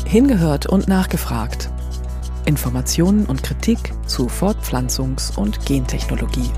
Hingehört und nachgefragt. Informationen und Kritik zu Fortpflanzungs- und Gentechnologie.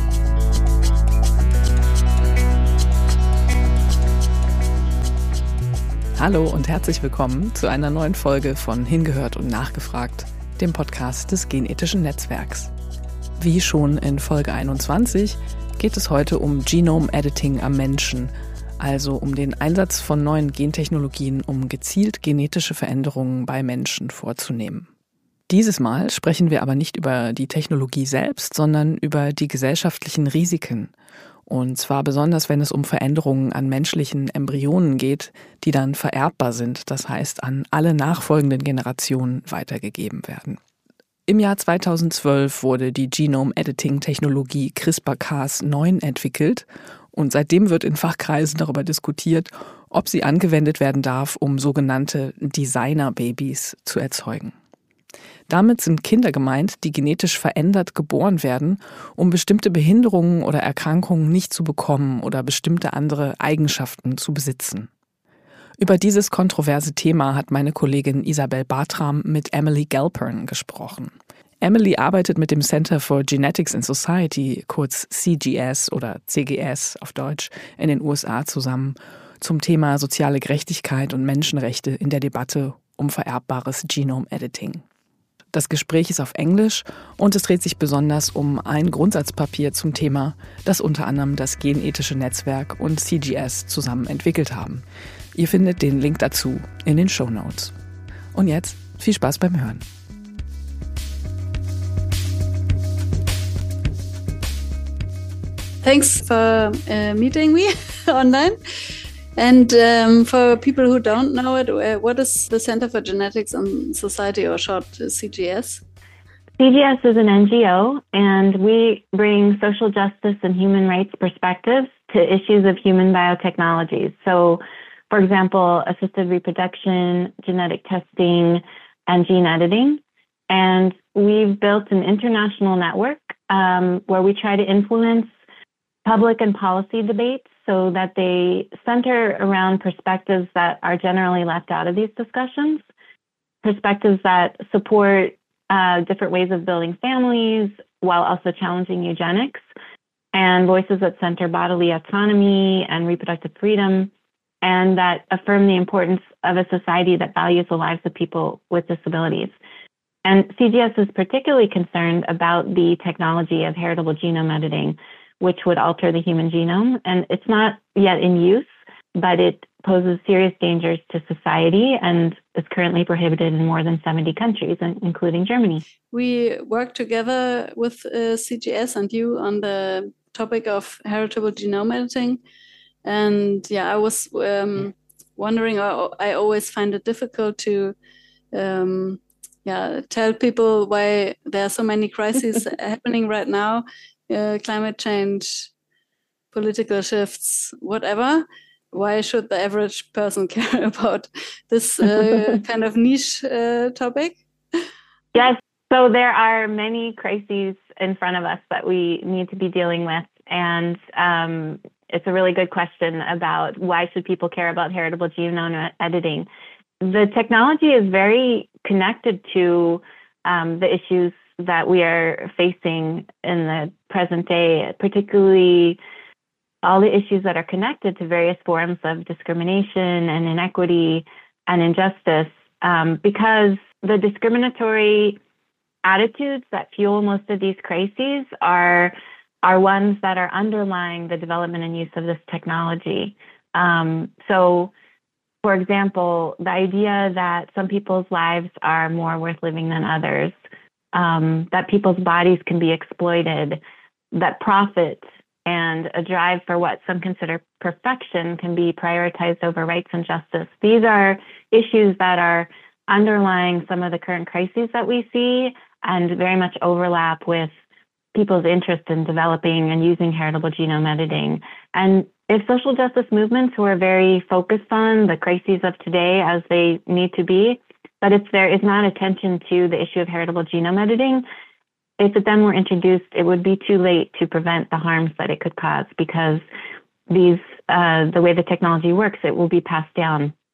Hallo und herzlich willkommen zu einer neuen Folge von Hingehört und nachgefragt, dem Podcast des Genethischen Netzwerks. Wie schon in Folge 21 geht es heute um Genome Editing am Menschen, also um den Einsatz von neuen Gentechnologien, um gezielt genetische Veränderungen bei Menschen vorzunehmen. Dieses Mal sprechen wir aber nicht über die Technologie selbst, sondern über die gesellschaftlichen Risiken. Und zwar besonders, wenn es um Veränderungen an menschlichen Embryonen geht, die dann vererbbar sind, das heißt an alle nachfolgenden Generationen weitergegeben werden. Im Jahr 2012 wurde die Genome-Editing-Technologie CRISPR-Cas9 entwickelt und seitdem wird in Fachkreisen darüber diskutiert, ob sie angewendet werden darf, um sogenannte Designer-Babys zu erzeugen. Damit sind Kinder gemeint, die genetisch verändert geboren werden, um bestimmte Behinderungen oder Erkrankungen nicht zu bekommen oder bestimmte andere Eigenschaften zu besitzen. Über dieses kontroverse Thema hat meine Kollegin Isabel Bartram mit Emily Galpern gesprochen. Emily arbeitet mit dem Center for Genetics in Society, kurz CGS oder CGS auf Deutsch, in den USA zusammen zum Thema soziale Gerechtigkeit und Menschenrechte in der Debatte um vererbbares Genome Editing. Das Gespräch ist auf Englisch und es dreht sich besonders um ein Grundsatzpapier zum Thema, das unter anderem das Genethische Netzwerk und CGS zusammen entwickelt haben. Ihr findet den Link dazu in den Shownotes. Und jetzt viel Spaß beim Hören. Thanks for meeting me online. And for people who don't know it, what is the Center for Genetics in Society, or short CGS? CGS is an NGO, and we bring social justice and human rights perspectives to issues of human biotechnologies. So, for example, assisted reproduction, genetic testing, and gene editing. And we've built an international network where we try to influence public and policy debates so that they center around perspectives that are generally left out of these discussions, perspectives that support different ways of building families while also challenging eugenics, and voices that center bodily autonomy and reproductive freedom, and that affirm the importance of a society that values the lives of people with disabilities. And CGS is particularly concerned about the technology of heritable genome editing, which would alter the human genome. And it's not yet in use, but it poses serious dangers to society and is currently prohibited in more than 70 countries, including Germany. We work together with CGS and you on the topic of heritable genome editing. And I was wondering, I always find it difficult to tell people why there are so many crises happening right now. Climate change, political shifts, whatever. Why should the average person care about this kind of niche topic? Yes, so there are many crises in front of us that we need to be dealing with. And it's a really good question about why should people care about heritable genome editing. The technology is very connected to the issues that we are facing in the present day, particularly all the issues that are connected to various forms of discrimination and inequity and injustice, because the discriminatory attitudes that fuel most of these crises are ones that are underlying the development and use of this technology. So, for example, the idea that some people's lives are more worth living than others, that people's bodies can be exploited, that profit and a drive for what some consider perfection can be prioritized over rights and justice. These are issues that are underlying some of the current crises that we see and very much overlap with people's interest in developing and using heritable genome editing. And if social justice movements who are very focused on the crises of today as they need to be, but if there is not attention to the issue of heritable genome editing, if it then were introduced, it would be too late to prevent the harms that it could cause, because the way the technology works, it will be passed down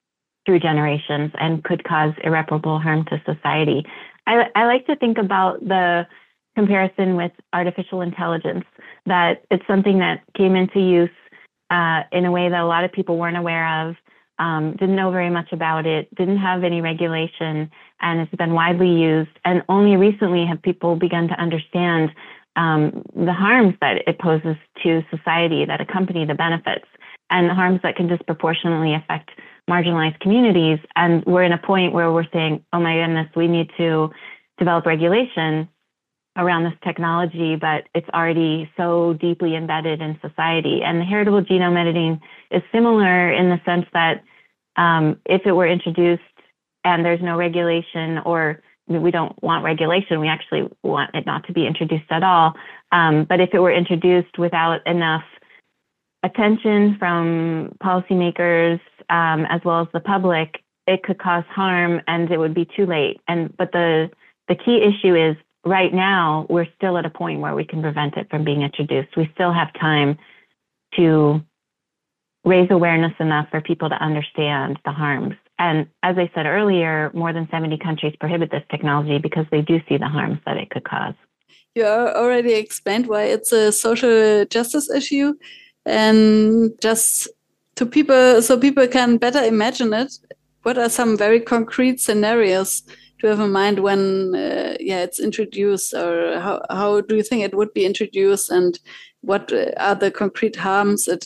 through generations and could cause irreparable harm to society. I like to think about the comparison with artificial intelligence, that it's something that came into use in a way that a lot of people weren't aware of, didn't know very much about it, didn't have any regulation, and it's been widely used. And only recently have people begun to understand the harms that it poses to society that accompany the benefits, and the harms that can disproportionately affect marginalized communities. And we're in a point where we're saying, oh my goodness, we need to develop regulation around this technology, but it's already so deeply embedded in society. And the heritable genome editing is similar in the sense that if it were introduced and there's no regulation, or we don't want regulation, we actually want it not to be introduced at all. But if it were introduced without enough attention from policymakers as well as the public, it could cause harm and it would be too late. But the key issue is, right now, we're still at a point where we can prevent it from being introduced. We still have time to raise awareness enough for people to understand the harms. And as I said earlier, more than 70 countries prohibit this technology because they do see the harms that it could cause. You already explained why it's a social justice issue. And just to people, so people can better imagine it, what are some very concrete scenarios to have in mind when it's introduced, or how do you think it would be introduced, and what are the concrete harms it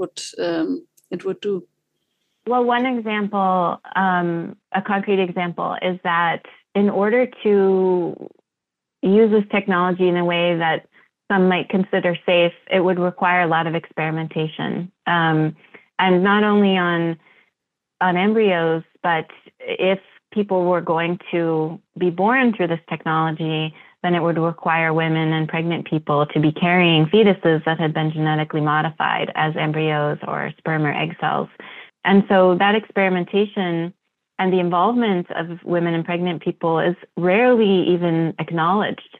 would do? Well, one example, a concrete example, is that in order to use this technology in a way that some might consider safe, it would require a lot of experimentation, and not only on embryos, but if people were going to be born through this technology, then it would require women and pregnant people to be carrying fetuses that had been genetically modified as embryos or sperm or egg cells. And so that experimentation and the involvement of women and pregnant people is rarely even acknowledged.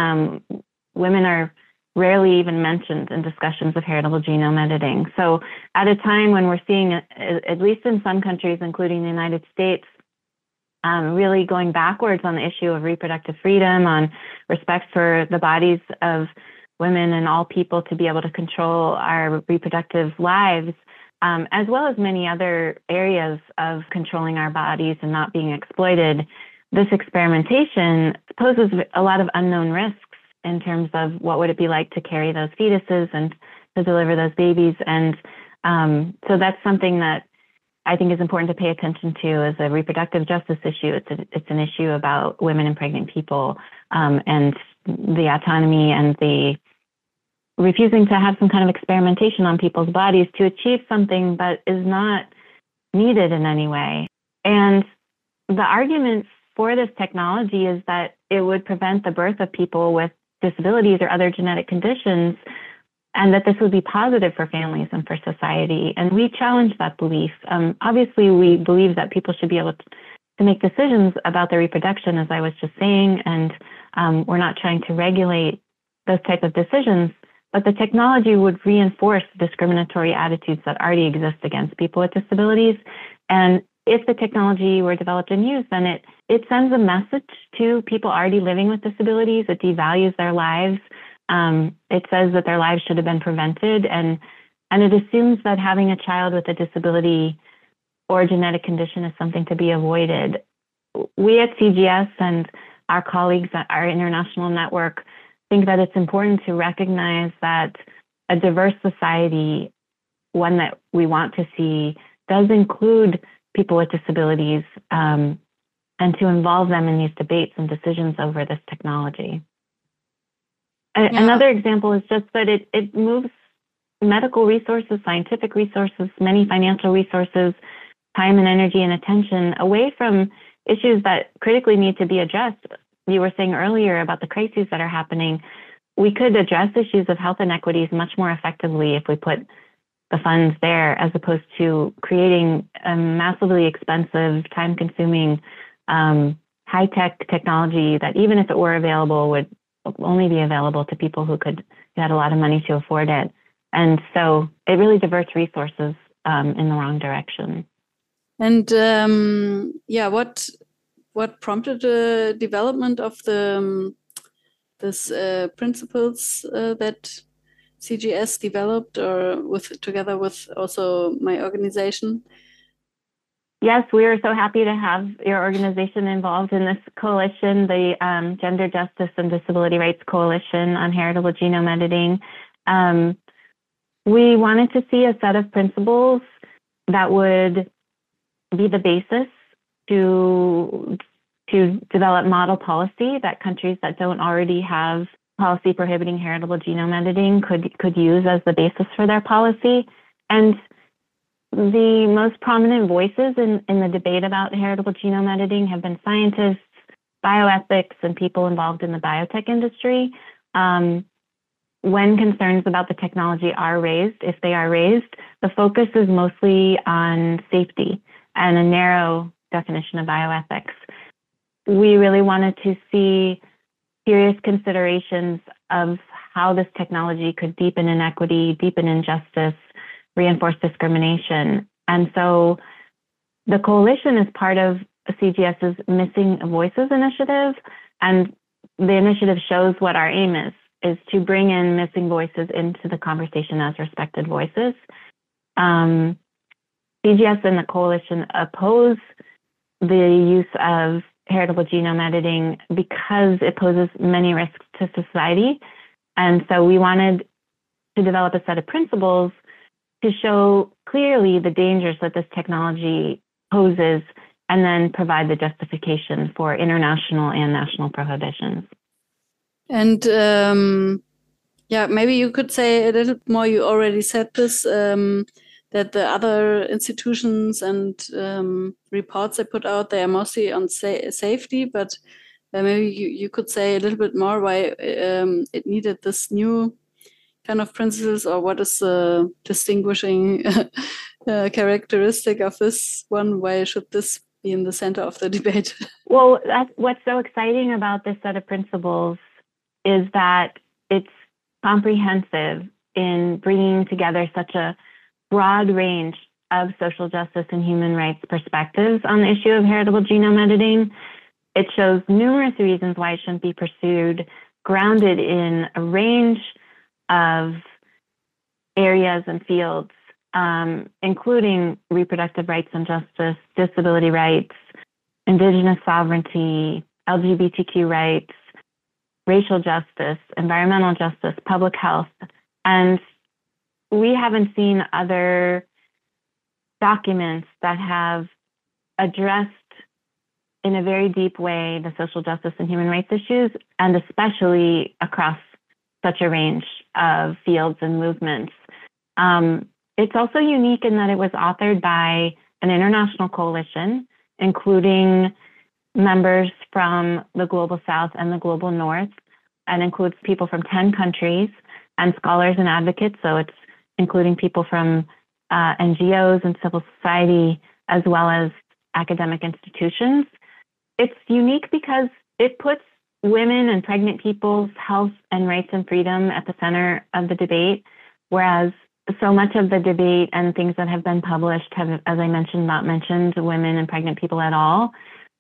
Women are rarely even mentioned in discussions of heritable genome editing. So at a time when we're seeing, at least in some countries, including the United States, really going backwards on the issue of reproductive freedom, on respect for the bodies of women and all people to be able to control our reproductive lives, as well as many other areas of controlling our bodies and not being exploited, this experimentation poses a lot of unknown risks in terms of what would it be like to carry those fetuses and to deliver those babies. And so that's something that I think is important to pay attention to as a reproductive justice issue. It's an issue about women and pregnant people, and the autonomy and the refusing to have some kind of experimentation on people's bodies to achieve something that is not needed in any way. And the argument for this technology is that it would prevent the birth of people with disabilities or other genetic conditions, and that this would be positive for families and for society. And we challenge that belief. Obviously, we believe that people should be able to make decisions about their reproduction, as I was just saying, and we're not trying to regulate those type of decisions, but the technology would reinforce discriminatory attitudes that already exist against people with disabilities. And if the technology were developed and used, then it sends a message to people already living with disabilities. It devalues their lives. It says that their lives should have been prevented, and it assumes that having a child with a disability or a genetic condition is something to be avoided. We at CGS and our colleagues at our international network think that it's important to recognize that a diverse society, one that we want to see, does include people with disabilities, and to involve them in these debates and decisions over this technology. Yeah. Another example is just that it moves medical resources, scientific resources, many financial resources, time and energy and attention away from issues that critically need to be addressed. You were saying earlier about the crises that are happening. We could address issues of health inequities much more effectively if we put the funds there, as opposed to creating a massively expensive, time-consuming, high-tech technology that, even if it were available, would only be available to people who had a lot of money to afford it. And so it really diverts resources in the wrong direction. And what prompted the development of this principles that CGS developed, or together with also my organization? Yes, we are so happy to have your organization involved in this coalition, the Gender Justice and Disability Rights Coalition on Heritable Genome Editing. We wanted to see a set of principles that would be the basis to develop model policy that countries that don't already have policy prohibiting heritable genome editing could use as the basis for their policy. And the most prominent voices in the debate about heritable genome editing have been scientists, bioethics, and people involved in the biotech industry. When concerns about the technology are raised, if they are raised, the focus is mostly on safety and a narrow definition of bioethics. We really wanted to see serious considerations of how this technology could deepen inequity, deepen injustice, reinforce discrimination. And so the coalition is part of CGS's Missing Voices initiative, and the initiative shows what our aim is to bring in missing voices into the conversation as respected voices. CGS and the coalition oppose the use of heritable genome editing because it poses many risks to society. And so we wanted to develop a set of principles to show clearly the dangers that this technology poses, and then provide the justification for international and national prohibitions. And maybe you could say a little more. You already said this, that the other institutions and reports they put out, they are mostly on safety, but maybe you could say a little bit more why it needed this new kind of principles, or what is the distinguishing characteristic of this one? Why should this be in the center of the debate? Well, what's so exciting about this set of principles is that it's comprehensive in bringing together such a broad range of social justice and human rights perspectives on the issue of heritable genome editing. It shows numerous reasons why it shouldn't be pursued, grounded in a range of areas and fields, including reproductive rights and justice, disability rights, indigenous sovereignty, LGBTQ rights, racial justice, environmental justice, public health. And we haven't seen other documents that have addressed in a very deep way the social justice and human rights issues, and especially across such a range of fields and movements. It's also unique in that it was authored by an international coalition, including members from the Global South and the Global North, and includes people from 10 countries and scholars and advocates. So it's including people from NGOs and civil society, as well as academic institutions. It's unique because it puts women and pregnant people's health and rights and freedom at the center of the debate, whereas so much of the debate and things that have been published have, as I mentioned, not mentioned women and pregnant people at all.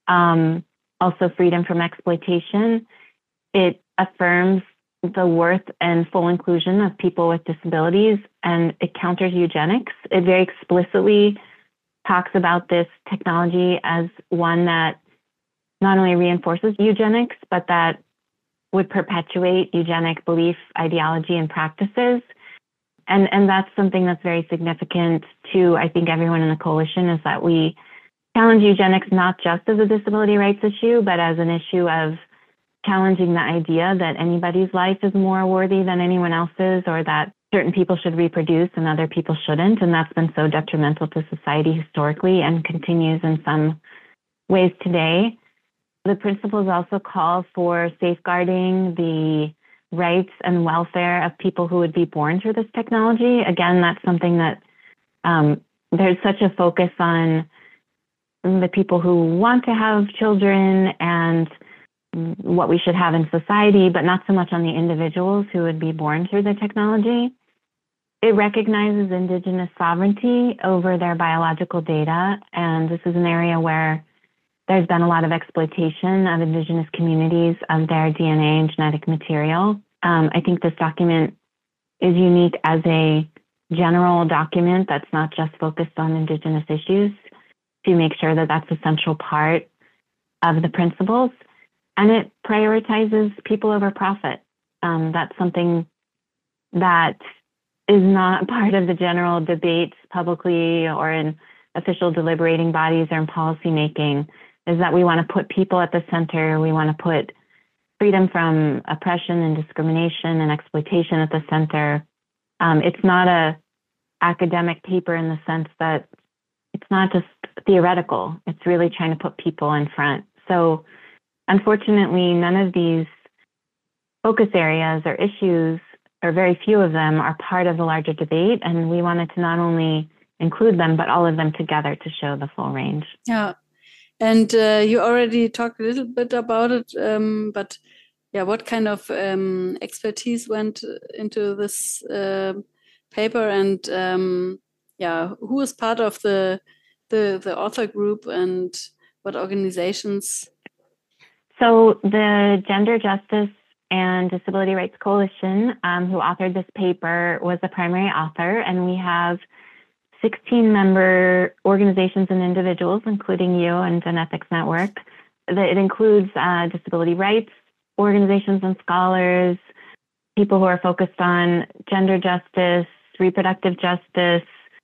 Also freedom from exploitation. It affirms the worth and full inclusion of people with disabilities, and it counters eugenics. It very explicitly talks about this technology as one that not only reinforces eugenics, but that would perpetuate eugenic belief, ideology, and practices. And that's something that's very significant to, I think, everyone in the coalition, is that we challenge eugenics not just as a disability rights issue, but as an issue of challenging the idea that anybody's life is more worthy than anyone else's, or that certain people should reproduce and other people shouldn't. And that's been so detrimental to society historically and continues in some ways today. The principles also call for safeguarding the rights and welfare of people who would be born through this technology. Again, that's something that there's such a focus on the people who want to have children and what we should have in society, but not so much on the individuals who would be born through the technology. it recognizes Indigenous sovereignty over their biological data. And this is an area where there's been a lot of exploitation of Indigenous communities of their DNA and genetic material. I think this document is unique as a general document that's not just focused on Indigenous issues, to make sure that that's a central part of the principles. And it prioritizes people over profit. That's something that is not part of the general debates publicly or in official deliberating bodies or in policymaking, is that we want to put people at the center. We want to put freedom from oppression and discrimination and exploitation at the center. It's not a academic paper in the sense that it's not just theoretical. It's really trying to put people in front. So unfortunately, none of these focus areas or issues, or very few of them, are part of the larger debate. And we wanted to not only include them, but all of them together to show the full range. Yeah. And you already talked a little bit about it, but yeah, what kind of expertise went into this paper, and yeah, who is part of the author group and what organizations? So the Gender Justice and Disability Rights Coalition, who authored this paper, was the primary author, and we have 16 member organizations and individuals, including you and Genethics Network. It includes disability rights organizations and scholars, people who are focused on gender justice, reproductive justice,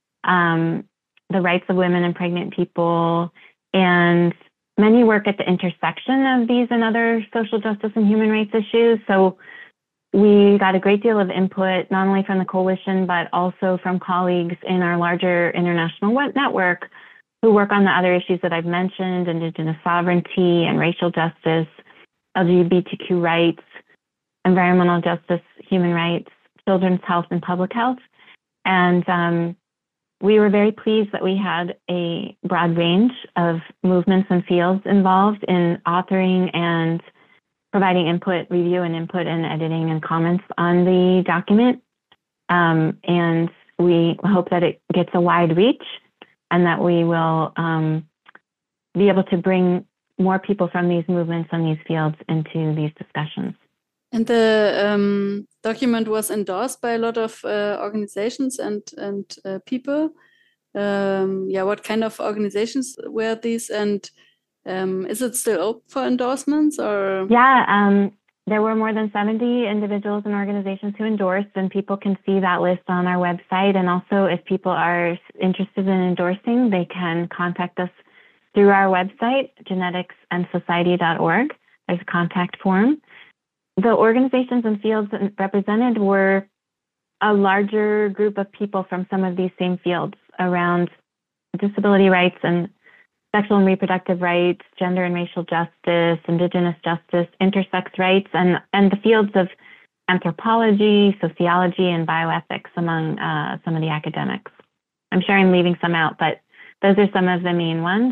the rights of women and pregnant people, and many work at the intersection of these and other social justice and human rights issues. So we got a great deal of input, not only from the coalition, but also from colleagues in our larger international network who work on the other issues that I've mentioned: Indigenous sovereignty and racial justice, LGBTQ rights, environmental justice, human rights, children's health, and public health. And we were very pleased that we had a broad range of movements and fields involved in authoring and providing input, review and input and editing and comments on the document. And we hope that it gets a wide reach and that we will be able to bring more people from these movements and these fields into these discussions. And the document was endorsed by a lot of organizations and people. Yeah, what kind of organizations were these, and is it still open for endorsements? Or yeah, there were more than 70 individuals and organizations who endorsed, and people can see that list on our website. And also, if people are interested in endorsing, they can contact us through our website, geneticsанdsociety.org. There's a contact form. The organizations and fields represented were a larger group of people from some of these same fields around disability rights and sexual and reproductive rights, gender and racial justice, Indigenous justice, intersex rights, and the fields of anthropology, sociology, and bioethics among some of the academics. I'm sure I'm leaving some out, but those are some of the main ones.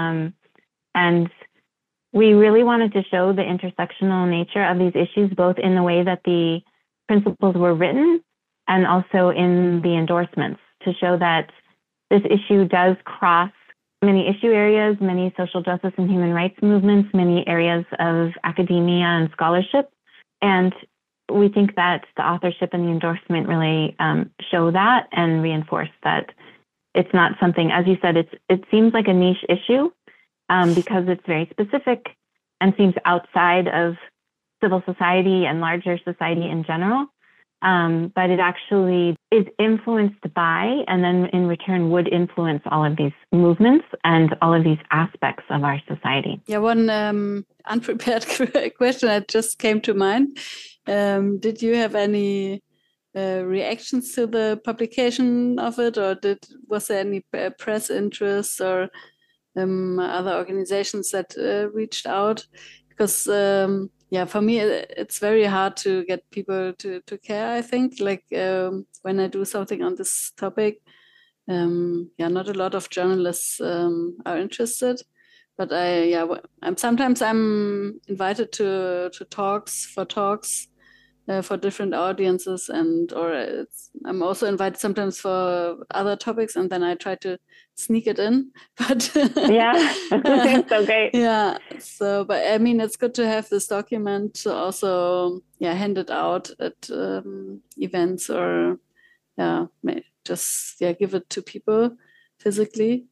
And we really wanted to show the intersectional nature of these issues, both in the way that the principles were written and also in the endorsements, to show that this issue does cross many issue areas, many social justice and human rights movements, many areas of academia and scholarship. And we think that the authorship and the endorsement really show that and reinforce that it's not something, as you said, it seems like a niche issue because it's very specific and seems outside of civil society and larger society in general. But it actually is influenced by, and then in return would influence all of these movements and all of these aspects of our society. Yeah, one unprepared question that just came to mind. Did you have any reactions to the publication of it, or was there any press interest or other organizations that reached out? Because yeah, for me, it's very hard to get people to care, I think. Like when I do something on this topic, yeah, not a lot of journalists are interested. But I'm sometimes invited to talks, for different audiences, I'm also invited sometimes for other topics, and then I try to sneak it in. But yeah, so great. Yeah. So, but I mean, it's good to have this document to also hand it out at events, or just give it to people physically,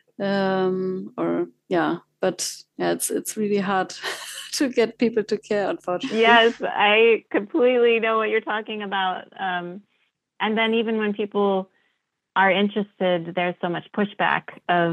but it's really hard to get people to care, unfortunately. Yes, I completely know what you're talking about. And then even when people are interested, there's so much pushback of,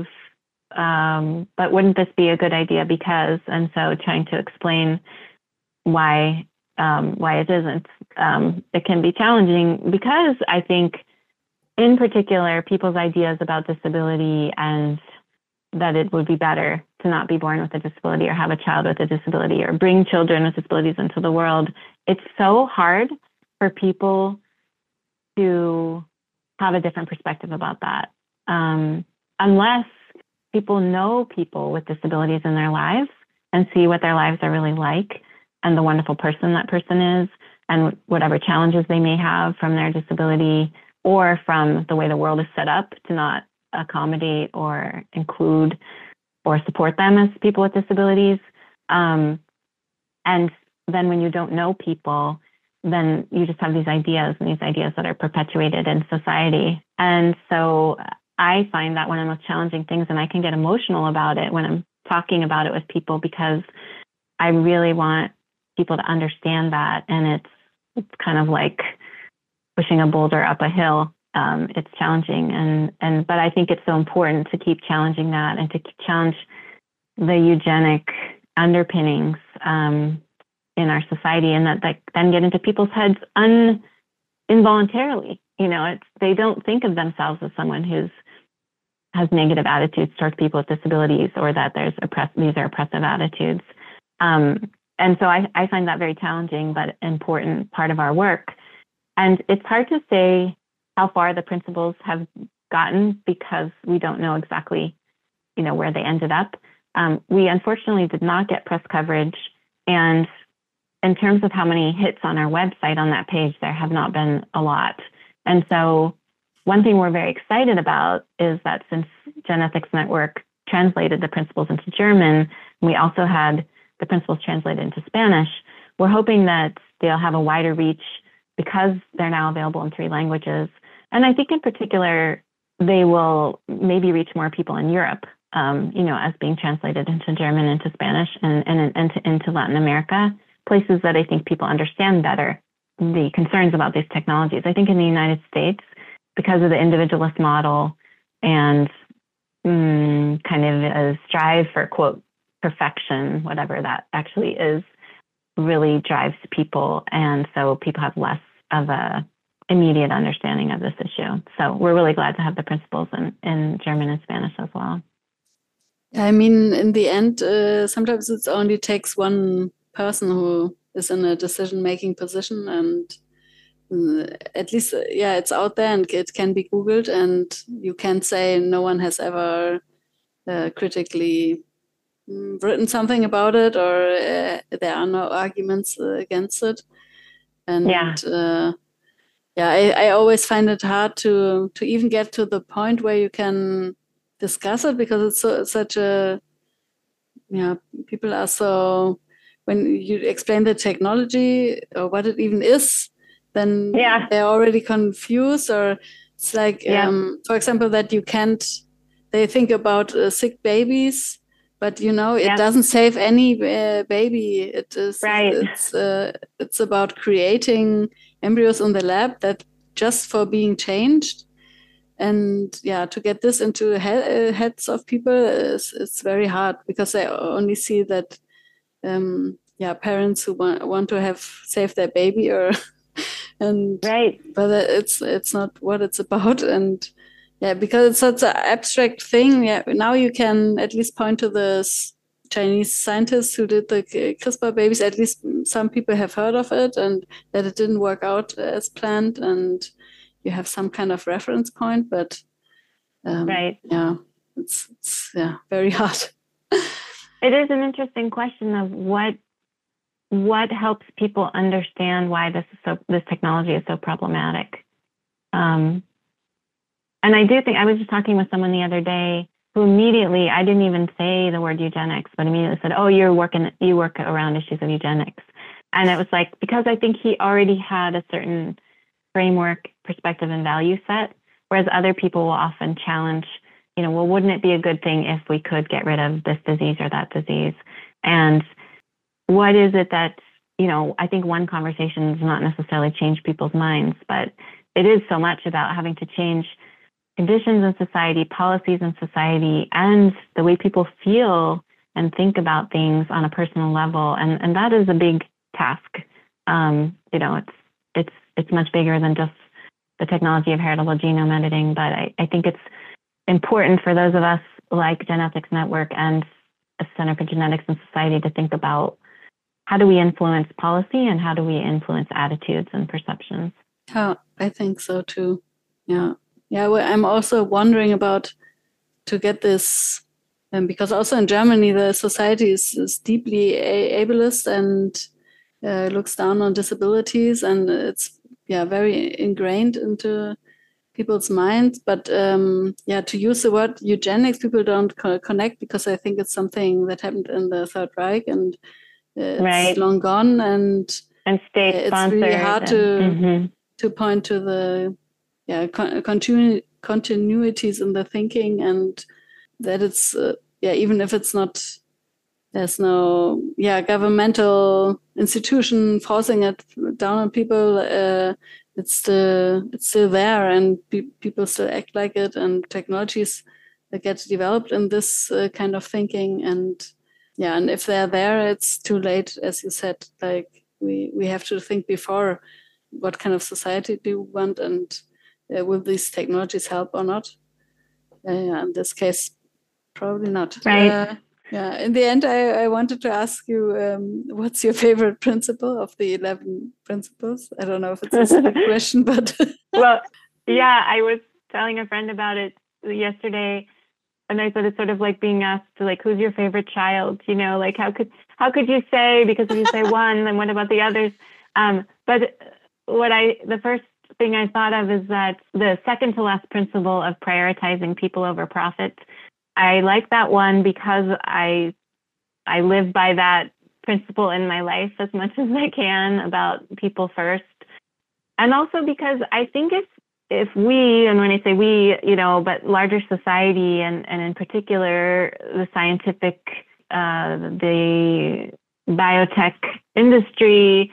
but wouldn't this be a good idea because, and so trying to explain why it isn't. It can be challenging because I think in particular, people's ideas about disability and that it would be better to not be born with a disability or have a child with a disability or bring children with disabilities into the world. It's so hard for people to have a different perspective about that. Unless people know people with disabilities in their lives and see what their lives are really like and the wonderful person that person is and whatever challenges they may have from their disability or from the way the world is set up to not accommodate or include or support them as people with disabilities. And then when you don't know people, then you just have these ideas that are perpetuated in society. And so I find that one of the most challenging things, and I can get emotional about it when I'm talking about it with people because I really want people to understand that. And it's kind of like pushing a boulder up a hill. It's challenging, but I think it's so important to keep challenging that and to challenge the eugenic underpinnings in our society, and that then get into people's heads involuntarily. They don't think of themselves as someone who has negative attitudes towards people with disabilities, or that these are oppressive attitudes. And so I find that very challenging, but important part of our work. And it's hard to say how far the principles have gotten because we don't know exactly, where they ended up. We unfortunately did not get press coverage. And in terms of how many hits on our website on that page, there have not been a lot. And so one thing we're very excited about is that since Genethics Network translated the principles into German, we also had the principles translated into Spanish. We're hoping that they'll have a wider reach because they're now available in 3 languages. And I think in particular, they will maybe reach more people in Europe, as being translated into German, into Spanish, and into Latin America, places that I think people understand better the concerns about these technologies. I think in the United States, because of the individualist model and kind of a strive for, quote, perfection, whatever that actually is, really drives people. And so people have less of a immediate understanding of this issue. So we're really glad to have the principles in German and Spanish as well. I mean, in the end, sometimes it only takes one person who is in a decision-making position, and at least, it's out there and it can be Googled, and you can say no one has ever critically written something about it, or there are no arguments against it. And I always find it hard to even get to the point where you can discuss it, because it's such a, people are so, when you explain the technology or what it even is, then they're already confused. Or it's like, for example, that you can't, they think about sick babies, but it doesn't save any baby. It is it's about creating embryos in the lab that just for being changed. And to get this into heads of people is very hard, because they only see that parents who want to have saved their baby, or but it's not what it's about. And because it's such an abstract thing, now you can at least point to the Chinese scientists who did the CRISPR babies. At least some people have heard of it, and that it didn't work out as planned, and you have some kind of reference point. But it's very hard. It is an interesting question of what what helps people understand why this technology is so problematic. And I do think, I was just talking with someone the other day who immediately, I didn't even say the word eugenics, but immediately said, oh, you work around issues of eugenics. And it was like, because I think he already had a certain framework, perspective, and value set, whereas other people will often challenge, well, wouldn't it be a good thing if we could get rid of this disease or that disease? And what is it that, I think one conversation does not necessarily change people's minds, but it is so much about having to change conditions in society, policies in society, and the way people feel and think about things on a personal level. And that is a big task. It's much bigger than just the technology of heritable genome editing, but I think it's important for those of us like Genetics Network and a Center for Genetics and Society to think about how do we influence policy and how do we influence attitudes and perceptions. Yeah, I think so too. Yeah. Well, I'm also wondering about to get this, because also in Germany, the society is deeply ableist and looks down on disabilities, and it's very ingrained into people's minds. But to use the word eugenics, people don't connect, because I think it's something that happened in the Third Reich, and it's long gone, and state sponsored. It's really hard to point to the continuities in the thinking, and that it's even if it's not, there's no governmental institution forcing it down on people, it's still there, and people still act like it, and technologies that get developed in this kind of thinking, and if they're there, it's too late, as you said. Like we have to think before, what kind of society do we want, and will these technologies help or not? In this case, probably not. Right. In the end, I wanted to ask you, what's your favorite principle of the 11 principles? I don't know if it's a silly question, but... Well, I was telling a friend about it yesterday, and I said it's sort of like being asked, like, who's your favorite child? Like, how could you say, because if you say one, then what about the others? But the first thing I thought of is that the second to last principle of prioritizing people over profit. I like that one because I live by that principle in my life as much as I can, about people first. And also because I think if we, and when I say we, but larger society and in particular the scientific, the biotech industry,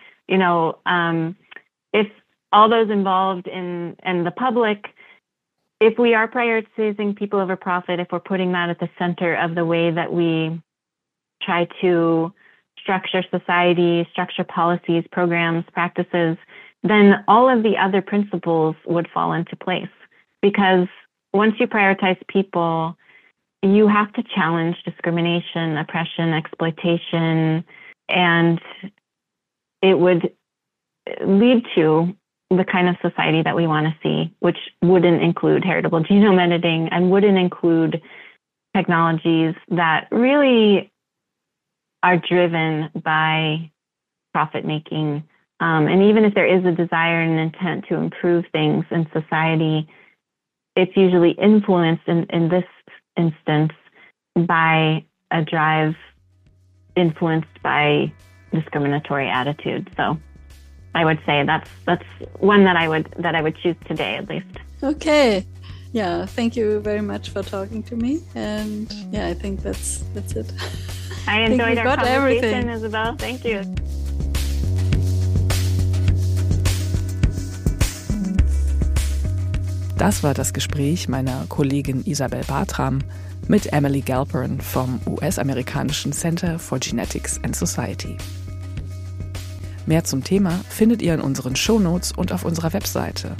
if all those involved in the public, if we are prioritizing people over profit, if we're putting that at the center of the way that we try to structure society, structure policies, programs, practices, then all of the other principles would fall into place. Because once you prioritize people, you have to challenge discrimination, oppression, exploitation, and it would lead to the kind of society that we want to see, which wouldn't include heritable genome editing and wouldn't include technologies that really are driven by profit making. And even if there is a desire and intent to improve things in society, it's usually influenced in this instance by a drive influenced by discriminatory attitude. So I would say that's one that I would choose today, at least. Okay. Yeah, thank you very much for talking to me. And I think that's it. I enjoyed our conversation, Isabel. Thank you. Das war das Gespräch meiner Kollegin Isabel Bartram mit Emily Galperin vom US-amerikanischen Center for Genetics and Society. Mehr zum Thema findet ihr in unseren Shownotes und auf unserer Webseite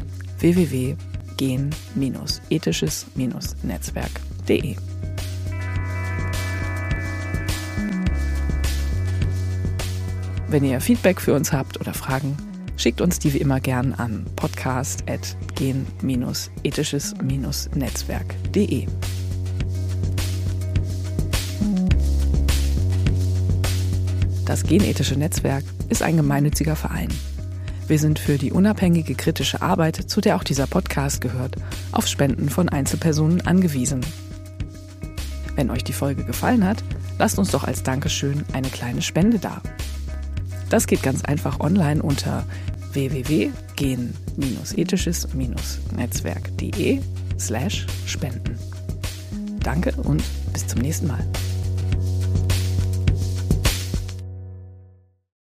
www.gen-ethisches-netzwerk.de. Wenn ihr Feedback für uns habt oder Fragen, schickt uns die wie immer gern an podcast@gen-ethisches-netzwerk.de. Das Genethische Netzwerk ist ein gemeinnütziger Verein. Wir sind für die unabhängige kritische Arbeit, zu der auch dieser Podcast gehört, auf Spenden von Einzelpersonen angewiesen. Wenn euch die Folge gefallen hat, lasst uns doch als Dankeschön eine kleine Spende da. Das geht ganz einfach online unter www.gen-ethisches-netzwerk.de/spenden. Danke und bis zum nächsten Mal.